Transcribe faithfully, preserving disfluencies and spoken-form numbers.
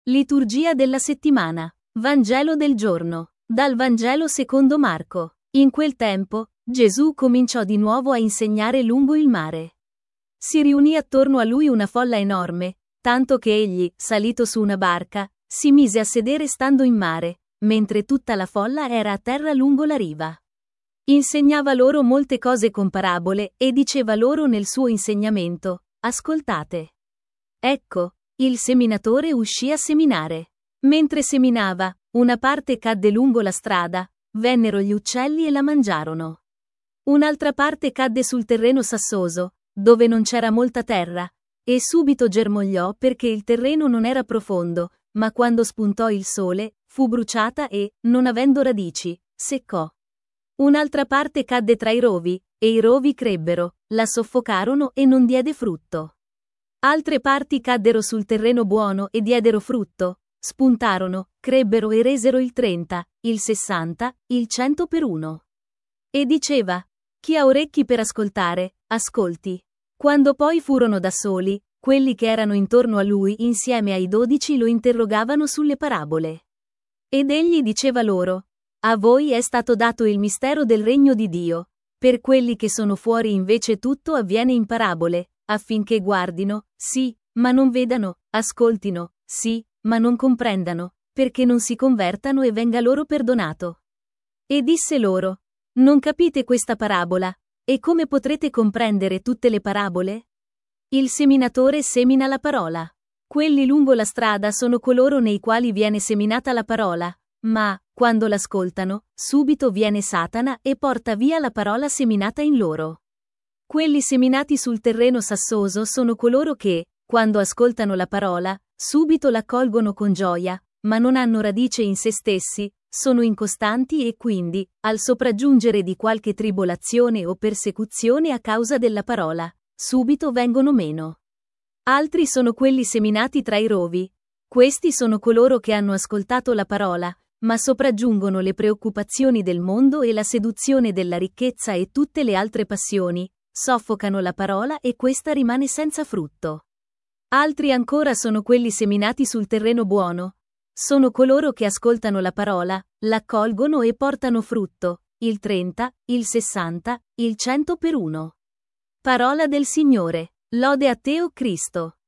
Liturgia della settimana. Vangelo del giorno. Dal Vangelo secondo Marco. In quel tempo, Gesù cominciò di nuovo a insegnare lungo il mare. Si riunì attorno a lui una folla enorme, tanto che egli, salito su una barca, si mise a sedere stando in mare, mentre tutta la folla era a terra lungo la riva. Insegnava loro molte cose con parabole e diceva loro nel suo insegnamento: ascoltate. Ecco, il seminatore uscì a seminare. Mentre seminava, una parte cadde lungo la strada, vennero gli uccelli e la mangiarono. Un'altra parte cadde sul terreno sassoso, dove non c'era molta terra, e subito germogliò perché il terreno non era profondo, ma quando spuntò il sole, fu bruciata e, non avendo radici, seccò. Un'altra parte cadde tra i rovi, e i rovi crebbero, la soffocarono e non diede frutto. Altre parti caddero sul terreno buono e diedero frutto, spuntarono, crebbero e resero il trenta, il sessanta, il cento per uno. E diceva: chi ha orecchi per ascoltare, ascolti. Quando poi furono da soli, quelli che erano intorno a lui insieme ai dodici lo interrogavano sulle parabole. Ed egli diceva loro: a voi è stato dato il mistero del regno di Dio, per quelli che sono fuori invece tutto avviene in parabole, affinché guardino, sì, ma non vedano, ascoltino, sì, ma non comprendano, perché non si convertano e venga loro perdonato. E disse loro: non capite questa parabola? E come potrete comprendere tutte le parabole? Il seminatore semina la parola. Quelli lungo la strada sono coloro nei quali viene seminata la parola, ma, quando l'ascoltano, subito viene Satana e porta via la parola seminata in loro. Quelli seminati sul terreno sassoso sono coloro che, quando ascoltano la parola, subito l'accolgono con gioia, ma non hanno radice in se stessi, sono incostanti e quindi, al sopraggiungere di qualche tribolazione o persecuzione a causa della parola, subito vengono meno. Altri sono quelli seminati tra i rovi. Questi sono coloro che hanno ascoltato la parola, ma sopraggiungono le preoccupazioni del mondo e la seduzione della ricchezza e tutte le altre passioni, soffocano la parola e questa rimane senza frutto. Altri ancora sono quelli seminati sul terreno buono. Sono coloro che ascoltano la parola, l'accolgono e portano frutto, il trenta, il sessanta, il cento per uno. Parola del Signore. Lode a te, o Cristo.